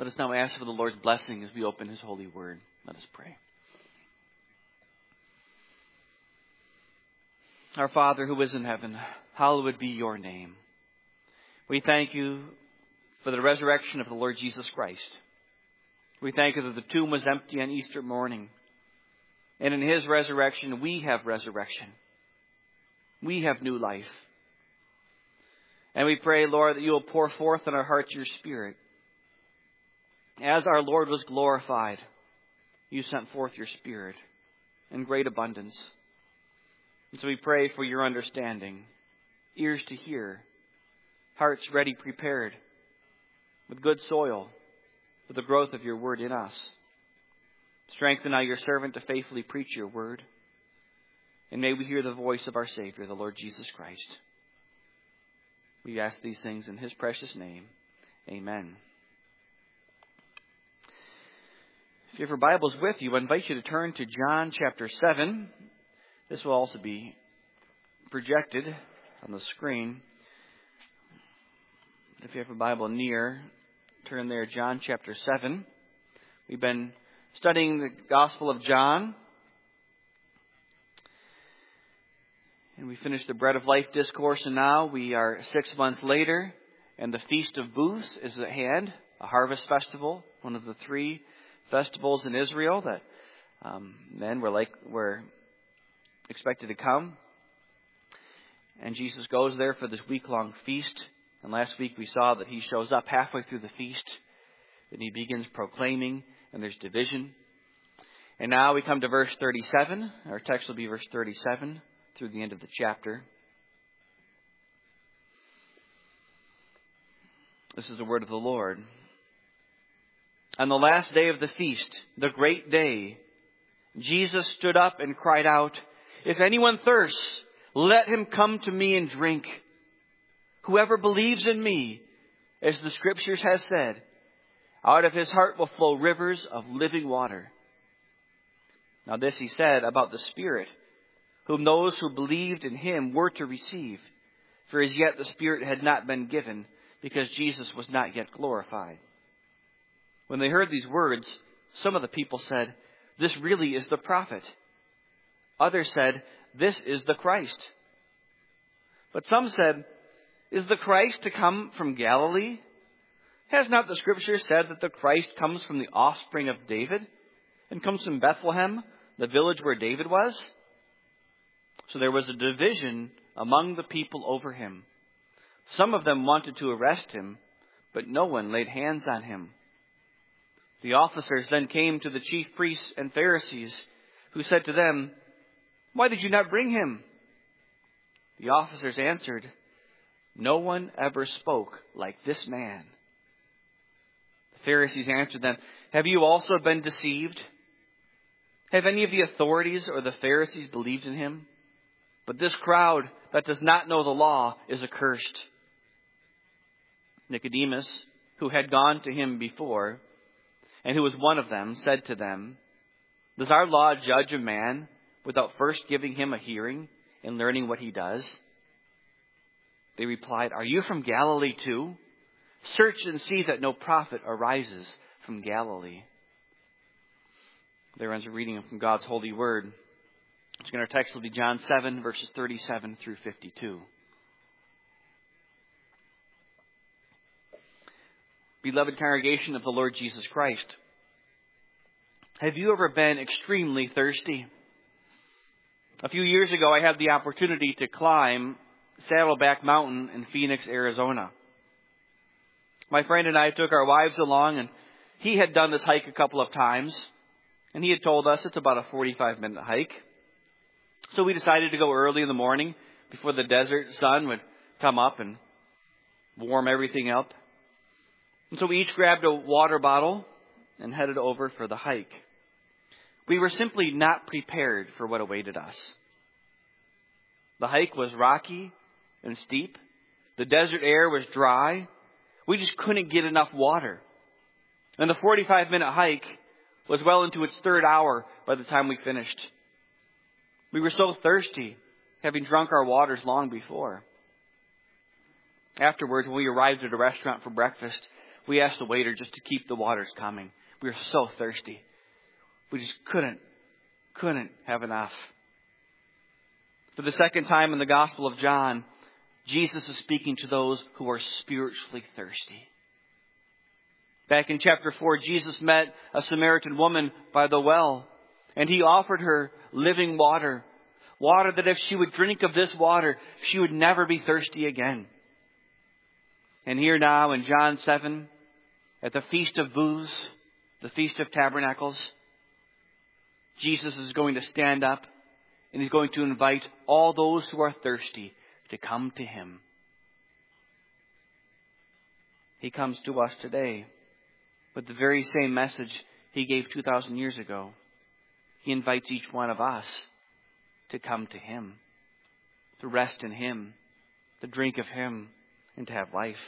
Let us now ask for the Lord's blessing as we open His holy word. Let us pray. Our Father who is in heaven, hallowed be your name. We thank you for the resurrection of the Lord Jesus Christ. We thank you that the tomb was empty on Easter morning. And in His resurrection, we have resurrection. We have new life. And we pray, Lord, that you will pour forth in our hearts your Spirit. As our Lord was glorified, you sent forth your Spirit in great abundance. And so we pray for your understanding, ears to hear, hearts ready, prepared, with good soil for the growth of your word in us. Strengthen now your servant to faithfully preach your word. And may we hear the voice of our Savior, the Lord Jesus Christ. We ask these things in His precious name. Amen. If you have your Bibles with you, I invite you to turn to John chapter 7. This will also be projected on the screen. If you have a Bible near, turn there, John chapter 7. We've been studying the Gospel of John. And we finished the Bread of Life discourse, and now we are 6 months later, and the Feast of Booths is at hand, a harvest festival, one of the 3 festivals in Israel that men were expected to come. And Jesus goes there for this week-long feast. And last week we saw that He shows up halfway through the feast. Then He begins proclaiming, and there's division. And now we come to verse 37. Our text will be verse 37 through the end of the chapter. This is the word of the Lord. On the last day of the feast, the great day, Jesus stood up and cried out, "If anyone thirsts, let him come to me and drink. Whoever believes in me, as the Scriptures has said, out of his heart will flow rivers of living water." Now this He said about the Spirit, whom those who believed in Him were to receive. For as yet the Spirit had not been given, because Jesus was not yet glorified. When they heard these words, some of the people said, "This really is the prophet." Others said, "This is the Christ." But some said, "Is the Christ to come from Galilee? Has not the Scripture said that the Christ comes from the offspring of David and comes from Bethlehem, the village where David was?" So there was a division among the people over Him. Some of them wanted to arrest Him, but no one laid hands on Him. The officers then came to the chief priests and Pharisees, who said to them, "Why did you not bring him?" The officers answered, "No one ever spoke like this man." The Pharisees answered them, "Have you also been deceived? Have any of the authorities or the Pharisees believed in him? But this crowd that does not know the law is accursed." Nicodemus, who had gone to Him before, and who was one of them, said to them, "Does our law judge a man without first giving him a hearing and learning what he does?" They replied, "Are you from Galilee too? Search and see that no prophet arises from Galilee." There ends a reading from God's holy word. Our text will be John 7, verses 37 through 52. Beloved congregation of the Lord Jesus Christ, have you ever been extremely thirsty? A few years ago, I had the opportunity to climb Saddleback Mountain in Phoenix, Arizona. My friend and I took our wives along, and he had done this hike a couple of times, and he had told us it's about a 45-minute hike. So we decided to go early in the morning before the desert sun would come up and warm everything up. And so we each grabbed a water bottle and headed over for the hike. We were simply not prepared for what awaited us. The hike was rocky and steep. The desert air was dry. We just couldn't get enough water. And the 45-minute hike was well into its 3rd hour by the time we finished. We were so thirsty, having drunk our waters long before. Afterwards, when we arrived at a restaurant for breakfast, we asked the waiter just to keep the waters coming. We were so thirsty. We just couldn't have enough. For the second time in the Gospel of John, Jesus is speaking to those who are spiritually thirsty. Back in chapter 4, Jesus met a Samaritan woman by the well, and he offered her living water. Water that if she would drink of this water, she would never be thirsty again. And here now in John 7, at the Feast of Booths, the Feast of Tabernacles, Jesus is going to stand up and He's going to invite all those who are thirsty to come to Him. He comes to us today with the very same message He gave 2,000 years ago. He invites each one of us to come to Him, to rest in Him, to drink of Him, and to have life.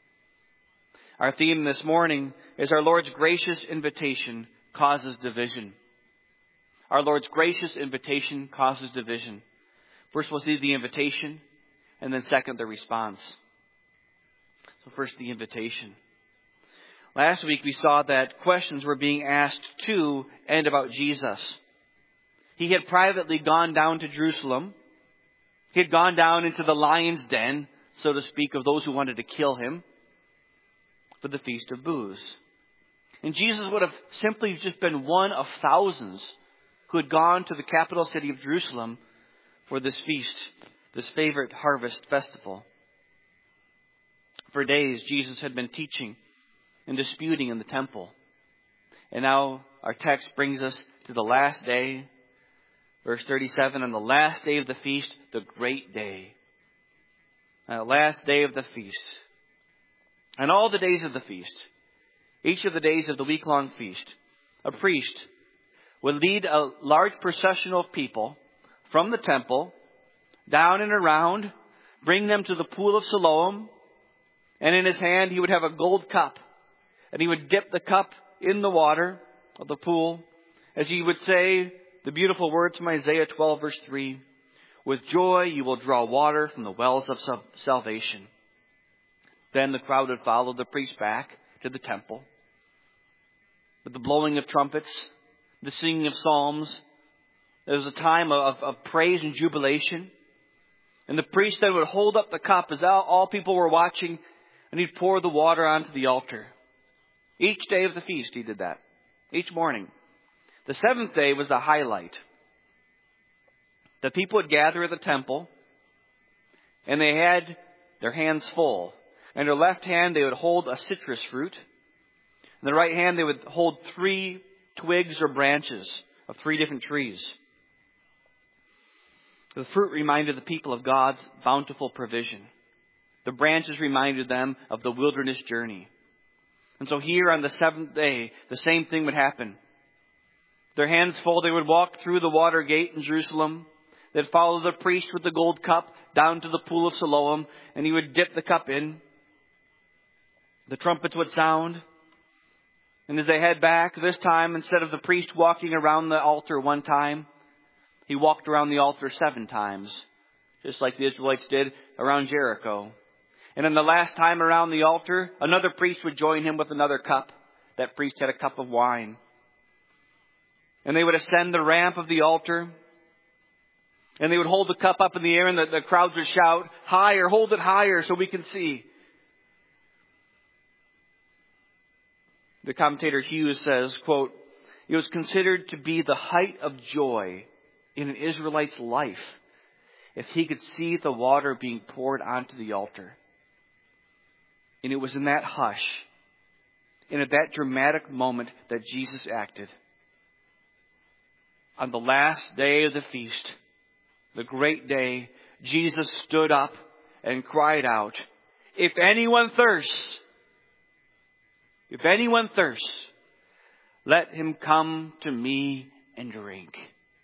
Our theme this morning is our Lord's gracious invitation causes division. Our Lord's gracious invitation causes division. First we'll see the invitation, and then second the response. So first the invitation. Last week we saw that questions were being asked to and about Jesus. He had privately gone down to Jerusalem. He had gone down into the lion's den, so to speak, of those who wanted to kill Him for the Feast of Booths. And Jesus would have simply just been one of thousands who had gone to the capital city of Jerusalem for this feast, this favorite harvest festival. For days, Jesus had been teaching and disputing in the temple. And now our text brings us to the last day. Verse 37, on the last day of the feast, the great day. Last day of the feast. And all the days of the feast, each of the days of the week-long feast, a priest would lead a large procession of people from the temple down and around, bring them to the pool of Siloam, and in his hand he would have a gold cup. And he would dip the cup in the water of the pool, as he would say the beautiful words from Isaiah 12, verse 3, with joy you will draw water from the wells of salvation. Then the crowd would follow the priest back to the temple. With the blowing of trumpets, the singing of psalms, there was a time of praise and jubilation. And the priest then would hold up the cup as all people were watching, and he'd pour the water onto the altar. Each day of the feast he did that. Each morning. The seventh day was the highlight. The people would gather at the temple, and they had their hands full. In their left hand they would hold a citrus fruit. In the right hand they would hold 3 twigs or branches of 3 different trees. The fruit reminded the people of God's bountiful provision. The branches reminded them of the wilderness journey. And so here on the 7th day, the same thing would happen. Their hands full, they would walk through the water gate in Jerusalem. They'd follow the priest with the gold cup down to the pool of Siloam, and he would dip the cup in. The trumpets would sound. And as they head back, this time, instead of the priest walking around the altar one time, he walked around the altar 7 times, just like the Israelites did around Jericho. And then the last time around the altar, another priest would join him with another cup. That priest had a cup of wine. And they would ascend the ramp of the altar. And they would hold the cup up in the air, and the crowds would shout, "Higher, hold it higher so we can see." The commentator Hughes says, quote, "It was considered to be the height of joy in an Israelite's life if he could see the water being poured onto the altar." And it was in that hush, and at that dramatic moment, that Jesus acted. On the last day of the feast, the great day, Jesus stood up and cried out, "If anyone thirsts, let him come to me and drink."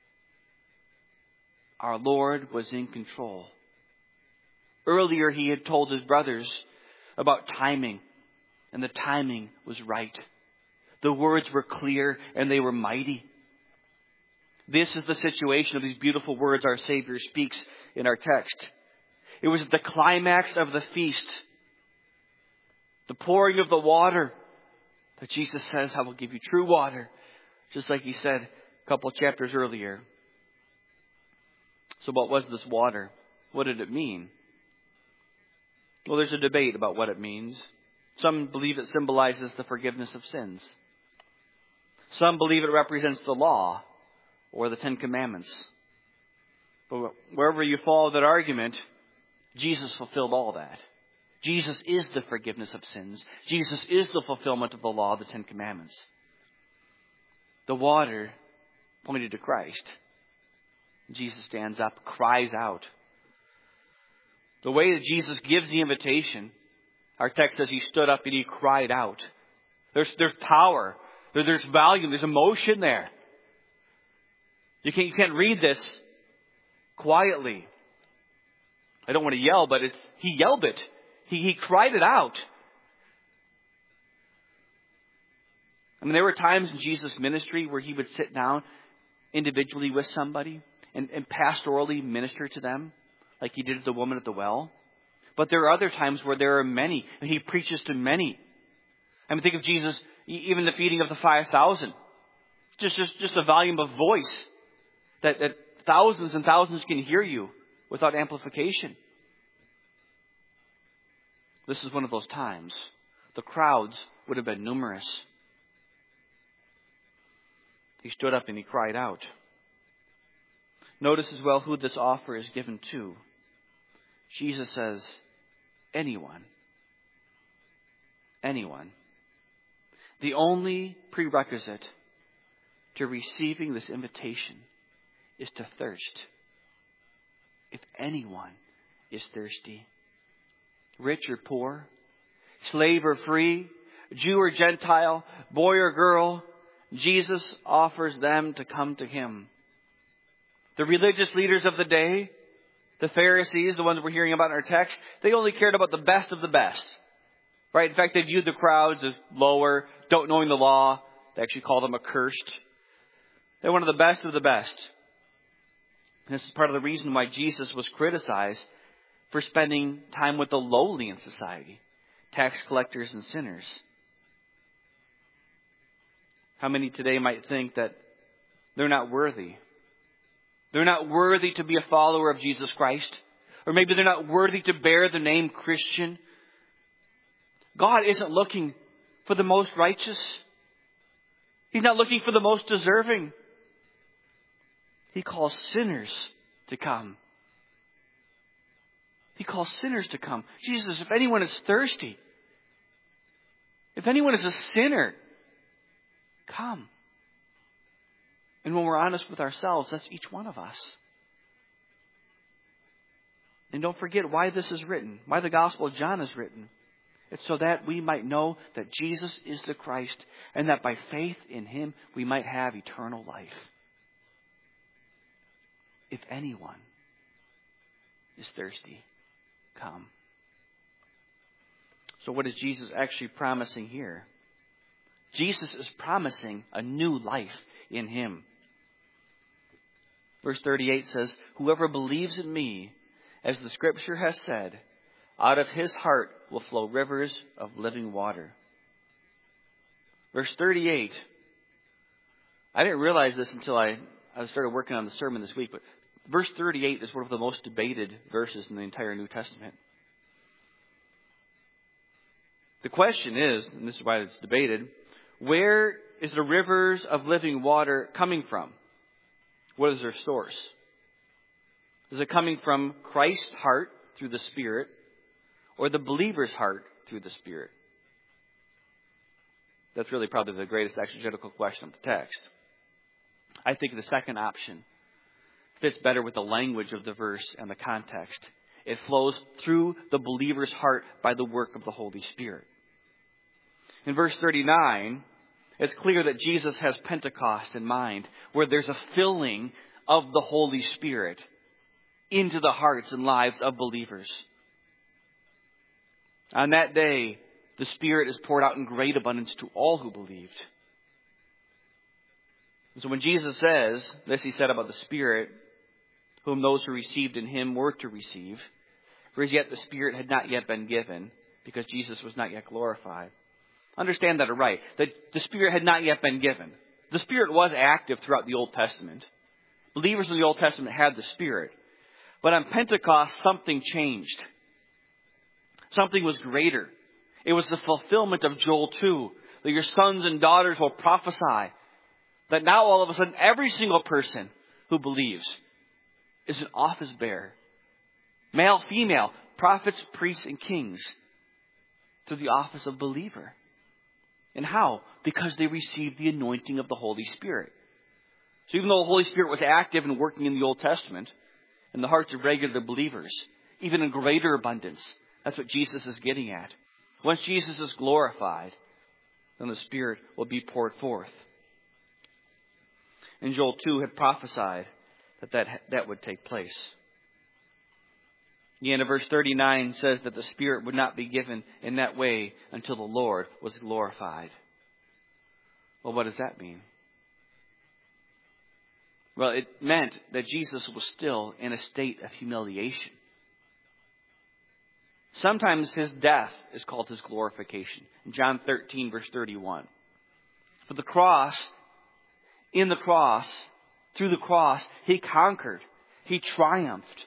Our Lord was in control. Earlier, he had told his brothers about timing, and the timing was right. The words were clear and they were mighty. This is the situation of these beautiful words our Savior speaks in our text. It was at the climax of the feast The pouring of the water that Jesus says, I will give you true water. Just like he said a couple of chapters earlier. So what was this water? What did it mean? Well, there's a debate about what it means. Some believe it symbolizes the forgiveness of sins. Some believe it represents the law or the Ten Commandments. But wherever you follow that argument, Jesus fulfilled all that. Jesus is the forgiveness of sins. Jesus is the fulfillment of the law, the Ten Commandments. The water pointed to Christ. Jesus stands up, cries out. The way that Jesus gives the invitation, our text says he stood up and he cried out. There's power. There's volume. There's emotion there. You can't read this quietly. I don't want to yell, but he yelled it. He cried it out. I mean, there were times in Jesus' ministry where he would sit down individually with somebody and pastorally minister to them, like he did to the woman at the well. But there are other times where there are many, and he preaches to many. I mean, think of Jesus, even the feeding of the 5,000. Just a volume of voice that thousands and thousands can hear you without amplification. This is one of those times. The crowds would have been numerous. He stood up and he cried out. Notice as well who this offer is given to. Jesus says, anyone. Anyone. The only prerequisite to receiving this invitation is to thirst. If anyone is thirsty, rich or poor, slave or free, Jew or Gentile, boy or girl, Jesus offers them to come to him. The religious leaders of the day, the Pharisees, the ones we're hearing about in our text, they only cared about the best of the best. Right? In fact, they viewed the crowds as lower, don't knowing the law. They actually called them accursed. They're one of the best of the best. And this is part of the reason why Jesus was criticized for spending time with the lowly in society, tax collectors and sinners. How many today might think that they're not worthy? They're not worthy to be a follower of Jesus Christ. Or maybe they're not worthy to bear the name Christian. God isn't looking for the most righteous. He's not looking for the most deserving. He calls sinners to come. He calls sinners to come. Jesus says, if anyone is thirsty, if anyone is a sinner, come. And when we're honest with ourselves, that's each one of us. And don't forget why this is written, why the Gospel of John is written. It's so that we might know that Jesus is the Christ, and that by faith in him we might have eternal life. If anyone is thirsty, come. So what is Jesus actually promising here? Jesus is promising a new life in him. Verse 38 says, whoever believes in me, as the scripture has said, out of his heart will flow rivers of living water. Verse 38. I didn't realize this until I started working on the sermon this week, but verse 38 is one of the most debated verses in the entire New Testament. The question is, and this is why it's debated, where is the rivers of living water coming from? What is their source? Is it coming from Christ's heart through the Spirit, or the believer's heart through the Spirit? That's really probably the greatest exegetical question of the text. I think the second option fits better with the language of the verse and the context. It flows through the believer's heart by the work of the Holy Spirit. In verse 39, it's clear that Jesus has Pentecost in mind, where there's a filling of the Holy Spirit into the hearts and lives of believers. On that day, the Spirit is poured out in great abundance to all who believed. So when Jesus says, this he said about the Spirit, whom those who received in him were to receive, for as yet the Spirit had not yet been given, because Jesus was not yet glorified. Understand that aright, that the Spirit had not yet been given. The Spirit was active throughout the Old Testament. Believers in the Old Testament had the Spirit. But on Pentecost, something changed. Something was greater. It was the fulfillment of Joel 2, that your sons and daughters will prophesy. That now all of a sudden, every single person who believes is an office bearer. Male, female, prophets, priests, and kings, to the office of believer. And how? Because they received the anointing of the Holy Spirit. So even though the Holy Spirit was active and working in the Old Testament, in the hearts of regular believers, even in greater abundance, that's what Jesus is getting at. Once Jesus is glorified, then the Spirit will be poured forth. And Joel 2 had prophesied that would take place. The end of verse 39 says that the Spirit would not be given in that way until the Lord was glorified. Well, what does that mean? Well, it meant that Jesus was still in a state of humiliation. Sometimes his death is called his glorification. In John 13, verse 31. For the cross, in the cross, through the cross, he conquered. He triumphed.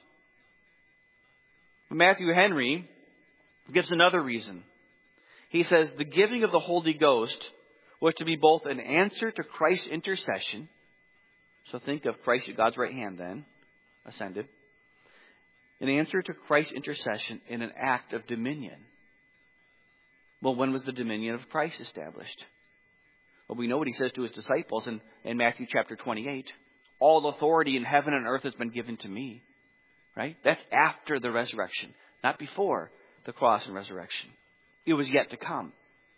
Matthew Henry gives another reason. He says the giving of the Holy Ghost was to be both an answer to Christ's intercession. So think of Christ at God's right hand then, ascended. An answer to Christ's intercession in an act of dominion. Well, when was the dominion of Christ established? Well, we know what he says to his disciples in Matthew chapter 28. All authority in heaven and earth has been given to me. Right? That's after the resurrection, not before the cross and resurrection. It was yet to come.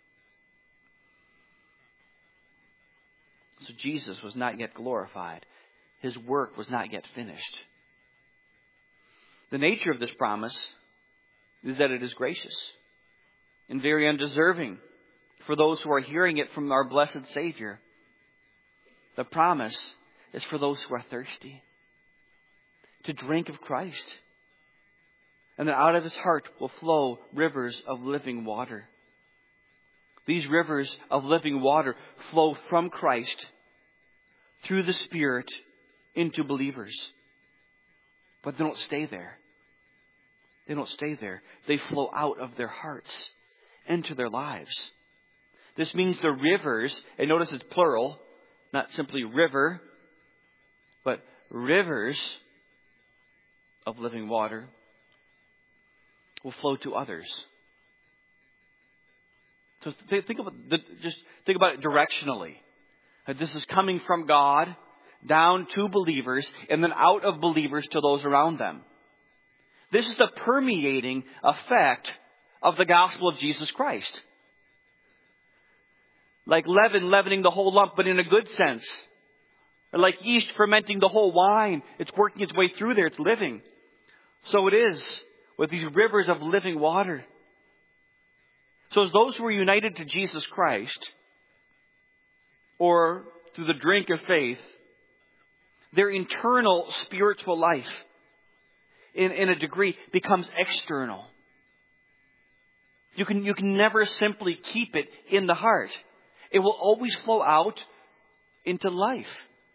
So Jesus was not yet glorified. His work was not yet finished. The nature of this promise is that it is gracious and very undeserving for those who are hearing it from our blessed Savior. The promise is for those who are thirsty, to drink of Christ. And that out of his heart will flow rivers of living water. These rivers of living water flow from Christ through the Spirit into believers. But they don't stay there. They don't stay there. They flow out of their hearts into their lives. This means the rivers, and notice it's plural, not simply river, but rivers of living water will flow to others. So think about it directionally. That this is coming from God down to believers and then out of believers to those around them. This is the permeating effect of the gospel of Jesus Christ. Like leaven leavening the whole lump, but in a good sense. Or like yeast fermenting the whole wine. It's working its way through there. It's living. So it is with these rivers of living water. So as those who are united to Jesus Christ, or through the drink of faith, their internal spiritual life, in a degree, becomes external. You can never simply keep it in the heart. It will always flow out into life.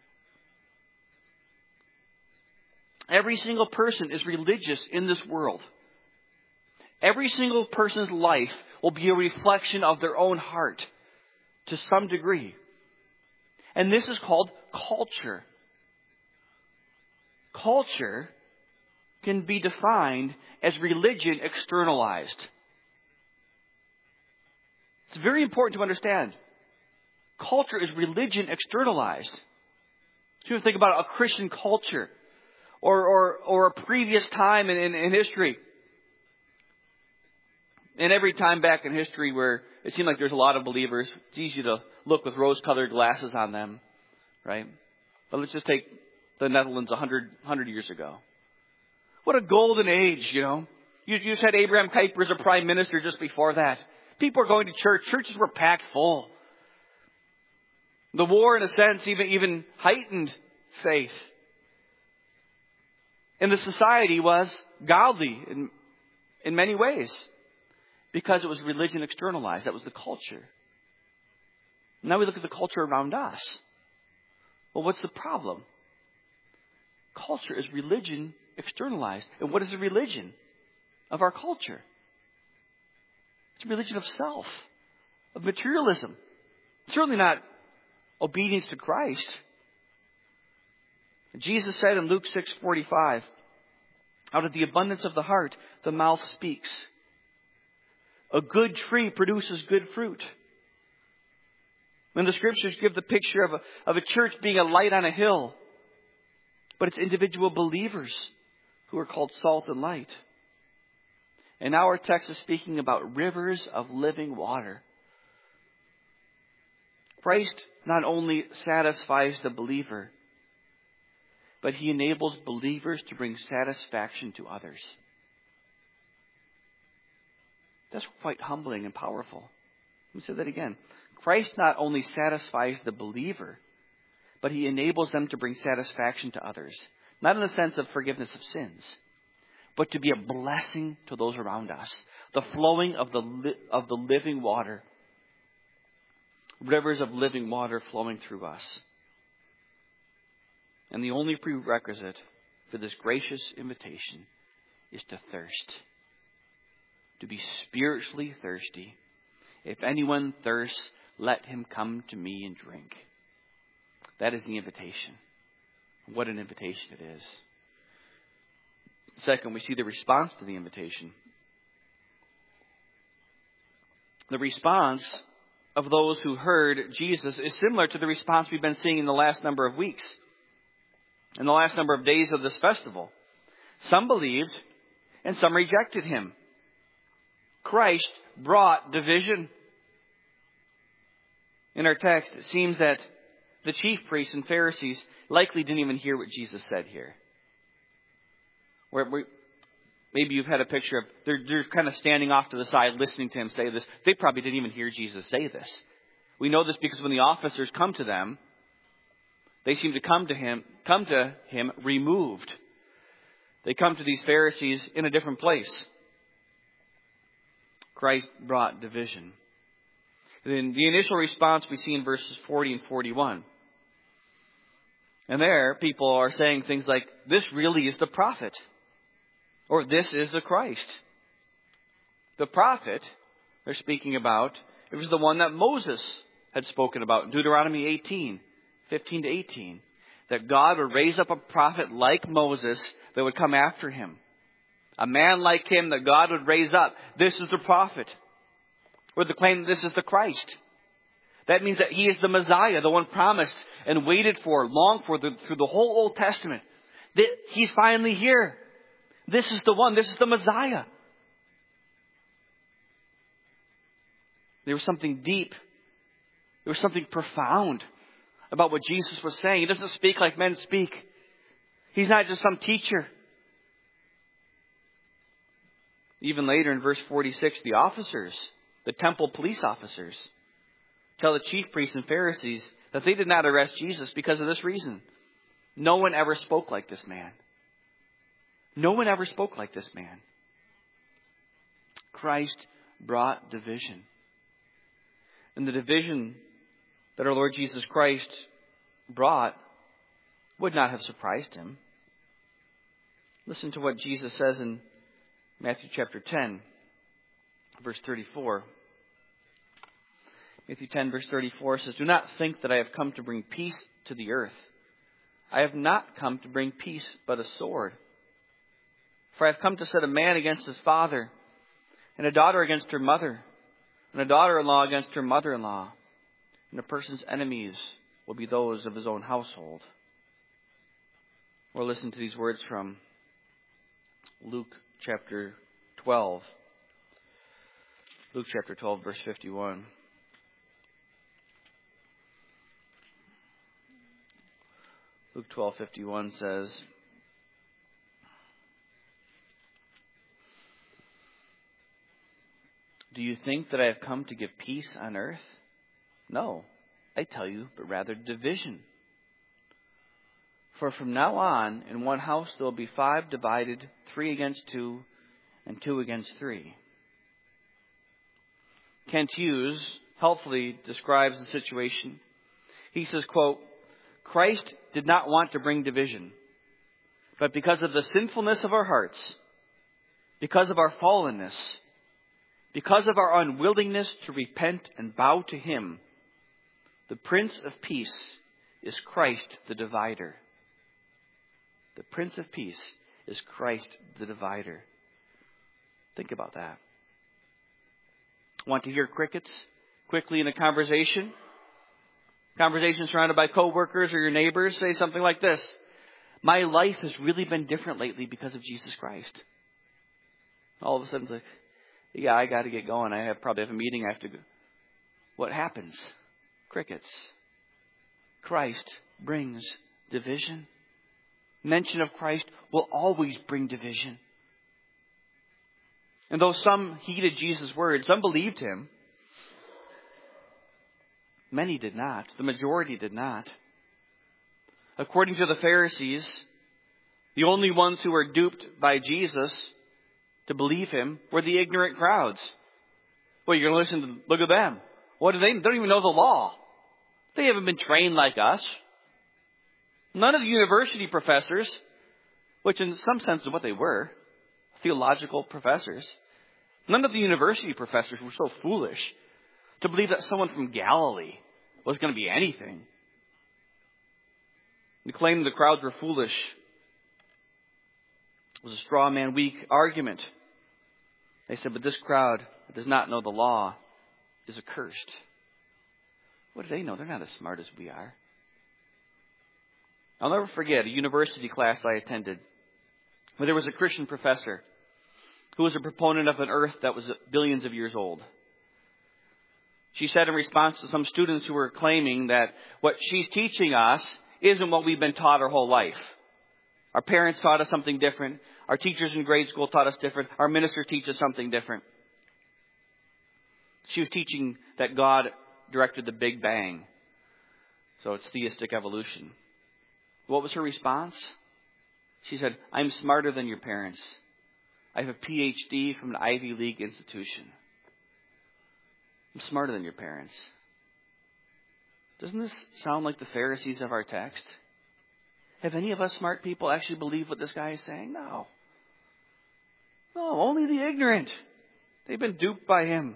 Every single person is religious in this world. Every single person's life will be a reflection of their own heart to some degree. And this is called culture. Culture can be defined as religion externalized. It's very important to understand. Culture is religion externalized. So you think about a Christian culture or a previous time in history. And every time back in history where it seemed like there's a lot of believers, it's easy to look with rose-colored glasses on them, right? But let's just take the Netherlands 100 years ago. What a golden age, you know. You just had Abraham Kuyper as a prime minister just before that. People were going to church. Churches were packed full. The war, in a sense, even heightened faith. And the society was godly in many ways. because it was religion externalized. That was the culture. Now we look at the culture around us. Well, what's the problem? Culture is religion externalized. And what is the religion of our culture? It's a religion of self, of materialism. Certainly not obedience to Christ. Jesus said in Luke 6:45, out of the abundance of the heart, the mouth speaks. A good tree produces good fruit. When the scriptures give the picture of a church being a light on a hill, but it's individual believers who are called salt and light. And now our text is speaking about rivers of living water. Christ not only satisfies the believer, but he enables believers to bring satisfaction to others. That's quite humbling and powerful. Let me say that again. Christ not only satisfies the believer, but he enables them to bring satisfaction to others. Not in the sense of forgiveness of sins, but to be a blessing to those around us. The flowing of the living water. Rivers of living water flowing through us. And the only prerequisite for this gracious invitation is to thirst. To be spiritually thirsty. If anyone thirsts, let him come to me and drink. That is the invitation. What an invitation it is. Second, we see the response to the invitation. The response of those who heard Jesus is similar to the response we've been seeing in the last number of weeks. In the last number of days of this festival. Some believed and some rejected him. Christ brought division. In our text, it seems that the chief priests and Pharisees likely didn't even hear what Jesus said here. Maybe you've had a picture of, they're kind of standing off to the side listening to him say this. They probably didn't even hear Jesus say this. We know this because when the officers come to them, they seem to come to him removed. They come to these Pharisees in a different place. Christ brought division. In the initial response we see in verses 40 and 41. And there, people are saying things like, this really is the prophet. Or this is the Christ. The prophet they're speaking about, it was the one that Moses had spoken about in Deuteronomy 18, 15 to 18. That God would raise up a prophet like Moses that would come after him. A man like him that God would raise up. This is the prophet. Or the claim that this is the Christ. That means that he is the Messiah, the one promised and waited for, longed for through the whole Old Testament. That he's finally here. This is the one. This is the Messiah. There was something deep. There was something profound about what Jesus was saying. He doesn't speak like men speak. He's not just some teacher. Even later in verse 46, the officers, the temple police officers, tell the chief priests and Pharisees that they did not arrest Jesus because of this reason. No one ever spoke like this man. No one ever spoke like this man. Christ brought division. And the division that our Lord Jesus Christ brought would not have surprised him. Listen to what Jesus says in Matthew chapter 10, verse 34. Matthew 10, verse 34 says, "Do not think that I have come to bring peace to the earth. I have not come to bring peace, but a sword. For I have come to set a man against his father, and a daughter against her mother, and a daughter-in-law against her mother-in-law. And a person's enemies will be those of his own household." Or listen to these words from Luke chapter 12. Luke chapter 12, verse 51. Luke 12:51 says, "Do you think that I have come to give peace on earth? No, I tell you, but rather division. For from now on, in one house there will be 5 divided, 3 against 2, and 2 against 3. Kent Hughes helpfully describes the situation. He says, quote, Christ did not want to bring division, but because of the sinfulness of our hearts, because of our fallenness, because of our unwillingness to repent and bow to Him, the Prince of Peace is Christ the divider. The Prince of Peace is Christ the divider. Think about that. Want to hear crickets quickly in a conversation? Conversation surrounded by coworkers or your neighbors, say something like this. My life has really been different lately because of Jesus Christ. All of a sudden it's like, yeah, I got to get going. I probably have a meeting I have to go. What happens? Crickets. Christ brings division. Mention of Christ will always bring division. And though some heeded Jesus' words, some believed Him, many did not. The majority did not. According to the Pharisees, the only ones who were duped by Jesus to believe Him were the ignorant crowds. Well, you're going to listen to, look at them. What do they? They don't even know the law. They haven't been trained like us. None of the university professors, which in some sense is what they were, theological professors, none of the university professors were so foolish to believe that someone from Galilee was going to be anything. They claimed the crowds were foolish. It was a straw man, weak argument. They said, but this crowd that does not know the law is accursed. What do they know? They're not as smart as we are. I'll never forget a university class I attended where there was a Christian professor who was a proponent of an earth that was billions of years old. She said in response to some students who were claiming that what she's teaching us isn't what we've been taught our whole life. Our parents taught us something different. Our teachers in grade school taught us different. Our minister teaches something different. She was teaching that God directed the Big Bang. So it's theistic evolution. What was her response? She said, I'm smarter than your parents. I have a PhD from an Ivy League institution. I'm smarter than your parents. Doesn't this sound like the Pharisees of our text? Have any of us smart people actually believed what this guy is saying? No. No, only the ignorant. They've been duped by him.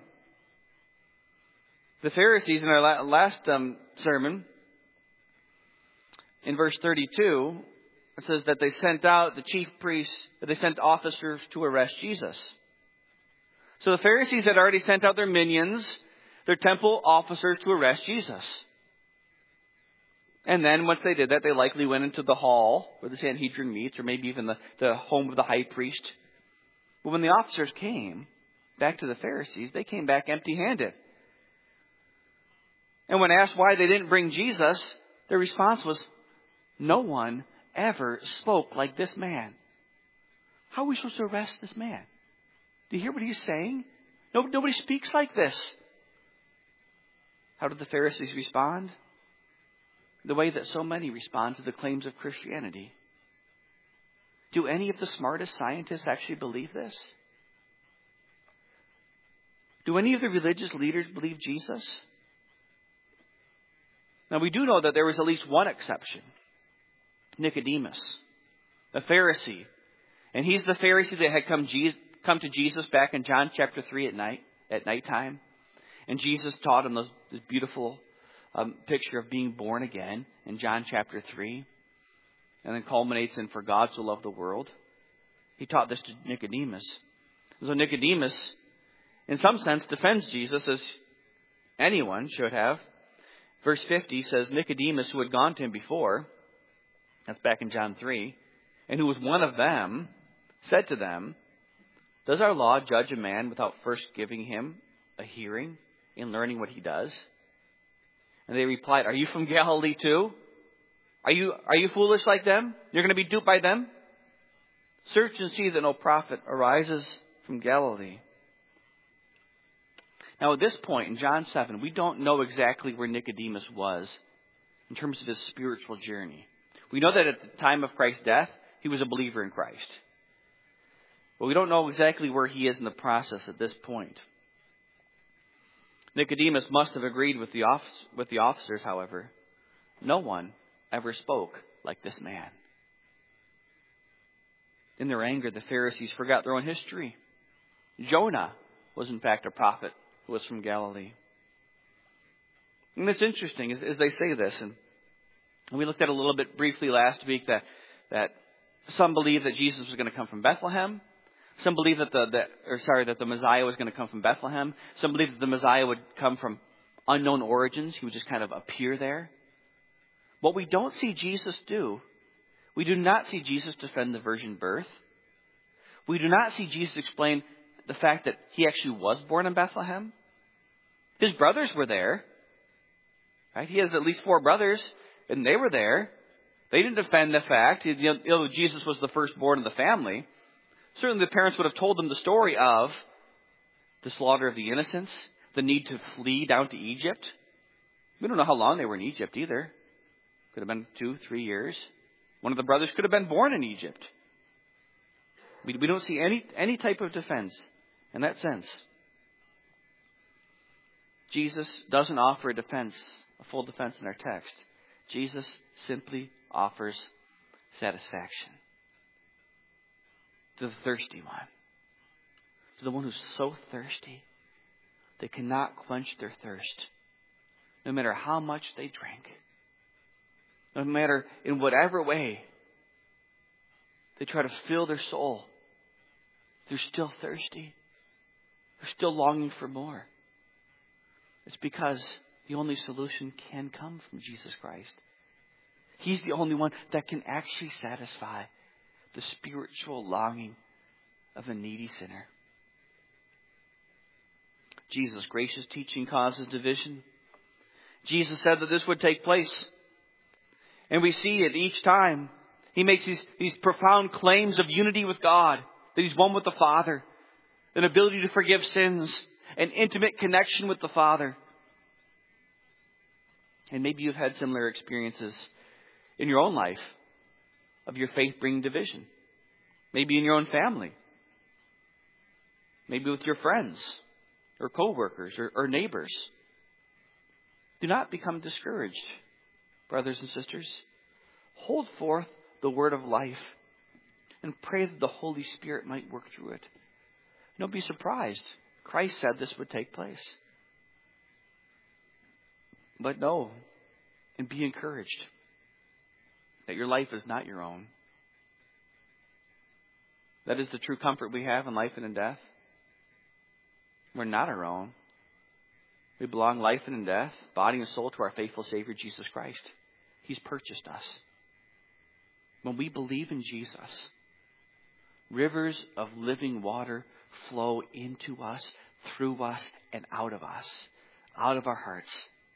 The Pharisees in our last sermon, in verse 32, it says that they sent out the chief priests, that they sent officers to arrest Jesus. So the Pharisees had already sent out their minions, their temple officers to arrest Jesus. And then once they did that, they likely went into the hall where the Sanhedrin meets, or maybe even the home of the high priest. But when the officers came back to the Pharisees, they came back empty-handed. And when asked why they didn't bring Jesus, their response was, no one ever spoke like this man. How are we supposed to arrest this man? Do you hear what he's saying? Nobody speaks like this. How did the Pharisees respond? The way that so many respond to the claims of Christianity. Do any of the smartest scientists actually believe this? Do any of the religious leaders believe Jesus? Now we do know that there was at least one exception. Nicodemus, a Pharisee. And he's the Pharisee that had come to Jesus back in John chapter 3 at nighttime. And Jesus taught him this beautiful picture of being born again in John chapter 3. And then culminates in for God so loved the world. He taught this to Nicodemus. So Nicodemus, in some sense, defends Jesus as anyone should have. Verse 50 says, Nicodemus, who had gone to him before, that's back in John 3, and who was one of them, said to them, does our law judge a man without first giving him a hearing in learning what he does? And they replied, are you from Galilee too? Are you foolish like them? You're going to be duped by them? Search and see that no prophet arises from Galilee. Now at this point in John 7, we don't know exactly where Nicodemus was in terms of his spiritual journey. We know that at the time of Christ's death, he was a believer in Christ. But we don't know exactly where he is in the process at this point. Nicodemus must have agreed with the officers, however. No one ever spoke like this man. In their anger, the Pharisees forgot their own history. Jonah was in fact a prophet who was from Galilee. And it's interesting as they say this, and we looked at a little bit briefly last week that some believe that Jesus was going to come from Bethlehem. Some believe that the Messiah was going to come from Bethlehem. Some believe that the Messiah would come from unknown origins. He would just kind of appear there. What we don't see Jesus do, we do not see Jesus defend the virgin birth. We do not see Jesus explain the fact that he actually was born in Bethlehem. His brothers were there. Right? He has at least 4 brothers, and they were there. They didn't defend the fact that Jesus was the firstborn of the family. Certainly the parents would have told them the story of the slaughter of the innocents, the need to flee down to Egypt. We don't know how long they were in Egypt either. Could have been 2-3 years. One of the brothers could have been born in Egypt. We don't see any type of defense in that sense. Jesus doesn't offer a full defense in our text. Jesus simply offers satisfaction to the thirsty one. To the one who's so thirsty they cannot quench their thirst, no matter how much they drink. No matter in whatever way they try to fill their soul, they're still thirsty. They're still longing for more. It's because the only solution can come from Jesus Christ. He's the only one that can actually satisfy the spiritual longing of a needy sinner. Jesus' gracious teaching causes division. Jesus said that this would take place. And we see it each time. He makes these profound claims of unity with God. That He's one with the Father. An ability to forgive sins. An intimate connection with the Father. And maybe you've had similar experiences in your own life of your faith bringing division. Maybe in your own family. Maybe with your friends or co-workers or neighbors. Do not become discouraged, brothers and sisters. Hold forth the word of life and pray that the Holy Spirit might work through it. Don't be surprised. Christ said this would take place. But know and be encouraged that your life is not your own. That is the true comfort we have in life and in death. We're not our own. We belong life and in death, body and soul, to our faithful Savior, Jesus Christ. He's purchased us. When we believe in Jesus, rivers of living water flow into us, through us, and out of us, out of our hearts.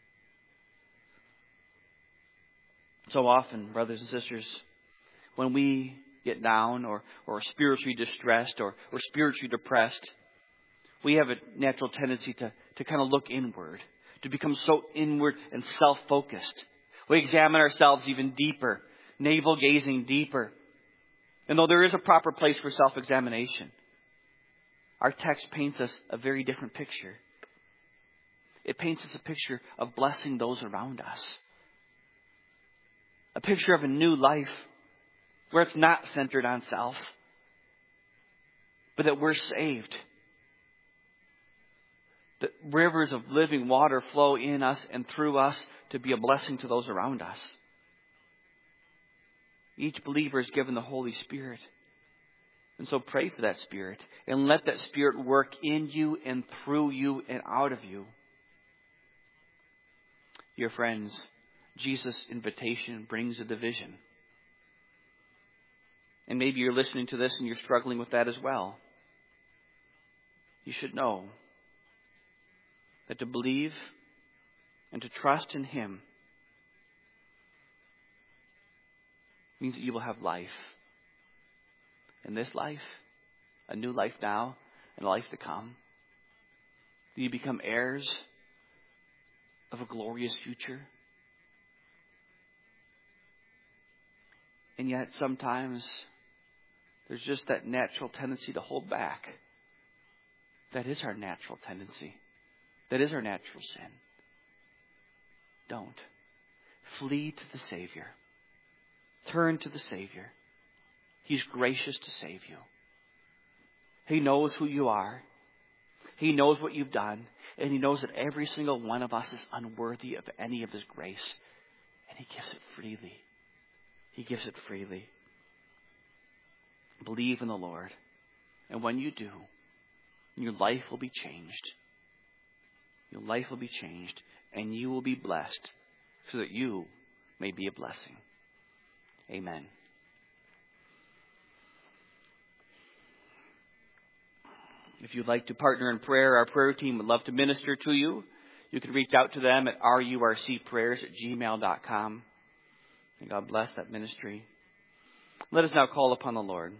So often, brothers and sisters, when we get down or spiritually distressed or spiritually depressed, we have a natural tendency to kind of look inward, to become so inward and self-focused. We examine ourselves even deeper, navel-gazing deeper. And though there is a proper place for self-examination, our text paints us a very different picture. It paints us a picture of blessing those around us. A picture of a new life where it's not centered on self, but that we're saved. That rivers of living water flow in us and through us to be a blessing to those around us. Each believer is given the Holy Spirit. And so pray for that Spirit and let that Spirit work in you and through you and out of you. Dear friends, Jesus' invitation brings a division. And maybe you're listening to this and you're struggling with that as well. You should know that to believe and to trust in Him means that you will have life. In this life, a new life now, and a life to come. Do you become heirs of a glorious future? And yet sometimes there's just that natural tendency to hold back. That is our natural tendency. that is our natural sin. Don't. Flee to the Savior. Turn to the Savior. He's gracious to save you. He knows who you are. He knows what you've done. And He knows that every single one of us is unworthy of any of His grace. And He gives it freely. He gives it freely. Believe in the Lord. And when you do, your life will be changed. Your life will be changed. And you will be blessed so that you may be a blessing. Amen. If you'd like to partner in prayer, our prayer team would love to minister to you. You can reach out to them at rurcprayers@gmail.com. And God bless that ministry. Let us now call upon the Lord.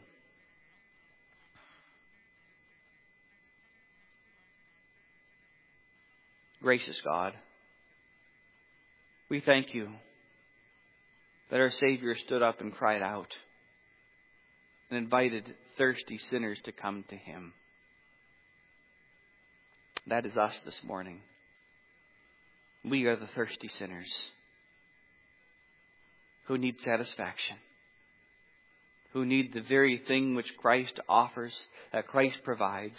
Gracious God, we thank you that our Savior stood up and cried out and invited thirsty sinners to come to Him. That is us this morning. We are the thirsty sinners who need satisfaction, who need the very thing which Christ offers, that Christ provides.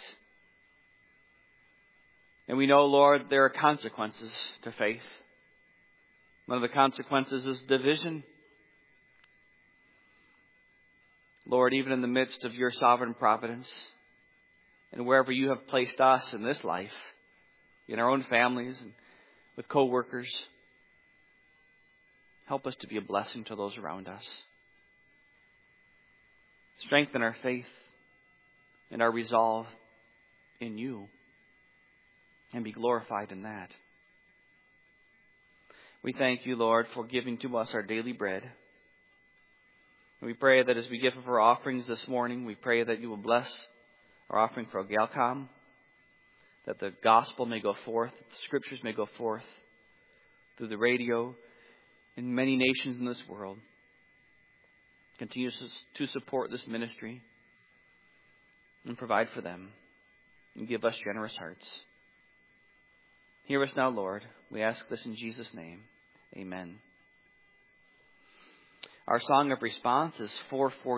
And we know, Lord, there are consequences to faith. One of the consequences is division. Lord, even in the midst of your sovereign providence, and wherever you have placed us in this life, in our own families and with co-workers, help us to be a blessing to those around us. Strengthen our faith and our resolve in you, and be glorified in that. We thank you, Lord, for giving to us our daily bread. And we pray that as we give of our offerings this morning, we pray that you will bless our offering for Galcom, that the gospel may go forth, that the scriptures may go forth through the radio in many nations in this world. Continue to support this ministry and provide for them and give us generous hearts. Hear us now, Lord. We ask this in Jesus' name. Amen. Our song of response is 440.